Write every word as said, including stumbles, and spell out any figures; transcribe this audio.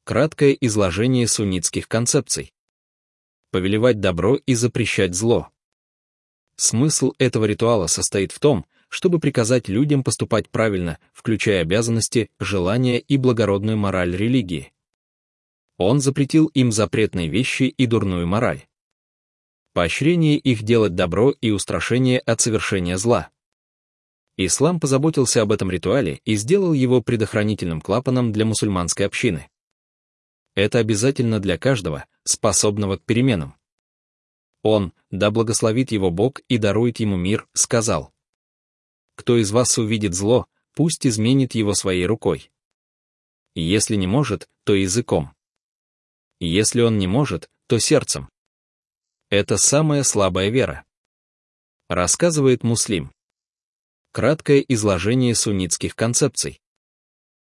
Краткое изложение суннитских концепций. Повелевать добро и запрещать зло. Смысл этого ритуала состоит в том, чтобы приказать людям поступать правильно, включая обязанности, желания и благородную мораль религии. Он запретил им запретные вещи и дурную мораль. Поощрение их делать добро и устрашение от совершения зла. Ислам позаботился об этом ритуале и сделал его предохранительным клапаном для мусульманской общины. Это обязательно для каждого, способного к переменам. Он, да благословит его Бог и дарует ему мир, сказал: «Кто из вас увидит зло, пусть изменит его своей рукой. Если не может, то языком. Если он не может, то сердцем. Это самая слабая вера», рассказывает Муслим. Краткое изложение суннитских концепций.